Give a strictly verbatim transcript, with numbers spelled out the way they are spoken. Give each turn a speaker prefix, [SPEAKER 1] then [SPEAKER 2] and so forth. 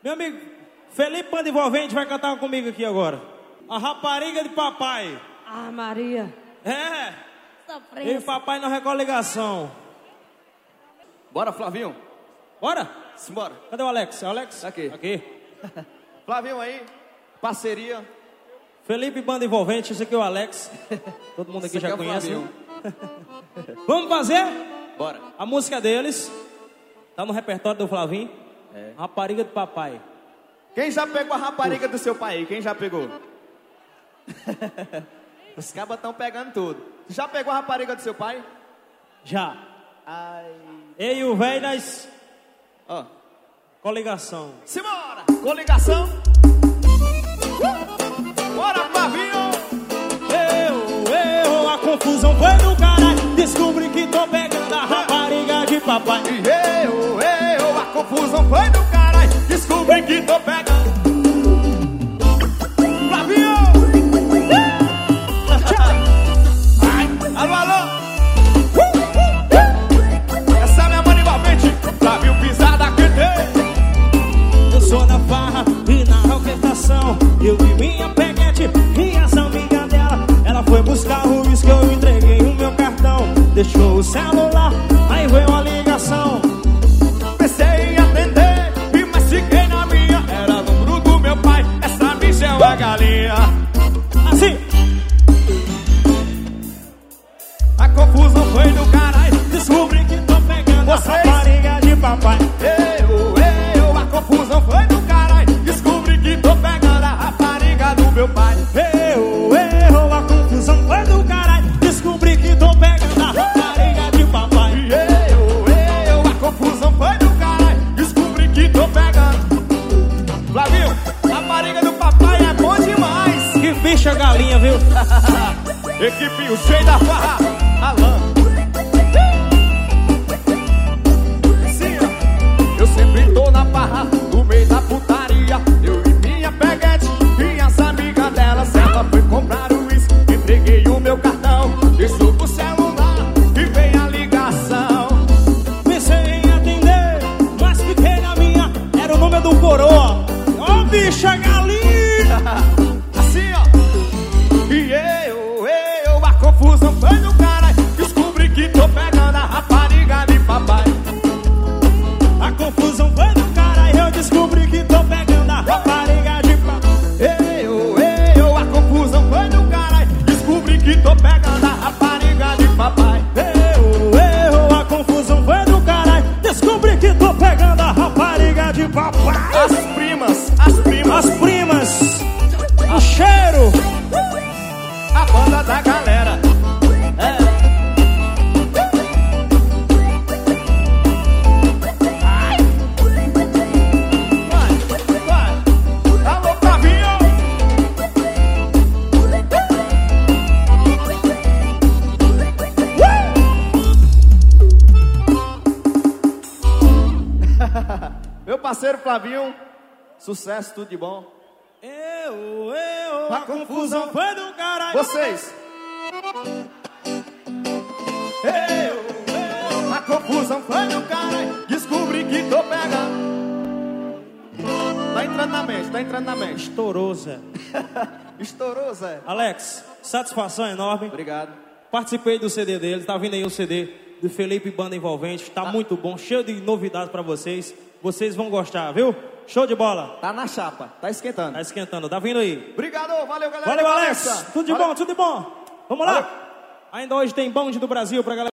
[SPEAKER 1] Meu amigo Felipe Banda Envolvente vai cantar comigo aqui agora. A rapariga de papai.
[SPEAKER 2] Ah, Maria.
[SPEAKER 1] É.
[SPEAKER 2] Sofrência.
[SPEAKER 1] Eu e papai não recolhe ligação.
[SPEAKER 3] Bora, Flavinho.
[SPEAKER 1] Bora?
[SPEAKER 3] Simbora.
[SPEAKER 1] Cadê o Alex? O Alex?
[SPEAKER 3] Aqui.
[SPEAKER 1] Aqui.
[SPEAKER 3] Flavinho aí, parceria.
[SPEAKER 1] Felipe Banda Envolvente, esse aqui é o Alex. Todo mundo aqui
[SPEAKER 3] Esse
[SPEAKER 1] já
[SPEAKER 3] aqui é o
[SPEAKER 1] conhece.
[SPEAKER 3] Flavinho.
[SPEAKER 1] Vamos fazer?
[SPEAKER 3] Bora.
[SPEAKER 1] A música deles. Tá no repertório do Flavinho.
[SPEAKER 3] É.
[SPEAKER 1] Rapariga de papai.
[SPEAKER 3] Quem já pegou a rapariga do seu pai? Quem já pegou? Os cabas estão pegando tudo. Já pegou a rapariga do seu pai?
[SPEAKER 1] Já.
[SPEAKER 3] Ai.
[SPEAKER 1] Eu e o velho, nós...
[SPEAKER 3] Ó.
[SPEAKER 1] Coligação.
[SPEAKER 3] Simbora! Coligação. Bora, Flavinho!
[SPEAKER 1] Eu, eu, a confusão foi do caralho. Descobri que tô pegando a rapariga de papai.
[SPEAKER 3] E eu, eu, a confusão foi do caralho. Descobri que tô pegando. Flavinho! Alô, alô! Essa é minha mãe envolvente. Flavinho pisada que tem.
[SPEAKER 1] Eu sou na farra e na orquestração. Eu vi minha peguete e as amigas dela. Ela foi buscar o uísque, eu entreguei o meu cartão. Deixou o celular, aí veio uma ligação.
[SPEAKER 3] Pensei em atender, e mas fiquei na minha. Era número do meu pai, essa bicha é uma galinha.
[SPEAKER 1] Assim.
[SPEAKER 3] A confusão foi do caralho.
[SPEAKER 1] Descobri que tô pegando
[SPEAKER 3] Vocês?
[SPEAKER 1] a rapariga de papai.
[SPEAKER 3] Eu, eu, a confusão foi do caralho. Descobri que tô pegando a rapariga do meu pai.
[SPEAKER 1] Eu, eu, a confusão foi do caralho. Descobri que tô pegando a rapariga de papai.
[SPEAKER 3] Eu, eu, a confusão foi do caralho. Descobri que tô pegando. Flavinho, a rapariga do papai é bom demais.
[SPEAKER 1] Que bicha galinha, viu?
[SPEAKER 3] Equipe, o cheio da farra, Alan. Sim, ó. Eu sempre tô na farra, no meio da putaria. Eu e minha peguete, minhas amigas dela. Se ela foi comprar o uísque, entreguei o meu cartão. Deixou pro celular e vem a ligação.
[SPEAKER 1] Pensei em atender, mas fiquei na minha. Era o número do coroa. Ó, bicha galinha!
[SPEAKER 3] Assim, ó. E eu, eu, a confusão foi do caralho. Descobri que tô pegando a rapariga de papai.
[SPEAKER 1] A confusão foi do caralho. Eu descobri que tô pegando a rapariga de papai.
[SPEAKER 3] Eu, eu, a confusão foi do caralho. Descobri que tô pegando a rapariga de papai.
[SPEAKER 1] Eu, eu, a confusão foi do caralho. Descobri que tô pegando a rapariga de papai.
[SPEAKER 3] As primas, as primas,
[SPEAKER 1] As primas, o cheiro.
[SPEAKER 3] a banda da galera. É. Ai. Vai, vai. Alô, Flavinho. Meu parceiro Flavinho, sucesso, tudo de bom.
[SPEAKER 1] Eu, eu,
[SPEAKER 3] A
[SPEAKER 1] a confusão foi do caralho.
[SPEAKER 3] Vocês. Eu, eu, a confusão foi do caralho. Descobri que tô pegando. Tá entrando na mente, tá entrando na mente.
[SPEAKER 1] Estourou, Zé.
[SPEAKER 3] Estourou, Zé.
[SPEAKER 1] Alex, satisfação enorme.
[SPEAKER 3] Obrigado.
[SPEAKER 1] Participei do C D dele, tá vindo aí o C D do Felipe Banda Envolvente. Tá muito bom, cheio de novidades pra vocês. Vocês vão gostar, viu? Show de bola.
[SPEAKER 3] Tá na chapa, tá esquentando.
[SPEAKER 1] Tá esquentando, tá vindo aí.
[SPEAKER 3] Obrigado, valeu, galera.
[SPEAKER 1] Valeu, Alex.
[SPEAKER 3] Valeu.
[SPEAKER 1] Tudo de bom, tudo de bom. Vamos lá. Ainda hoje tem bonde do Brasil pra galera.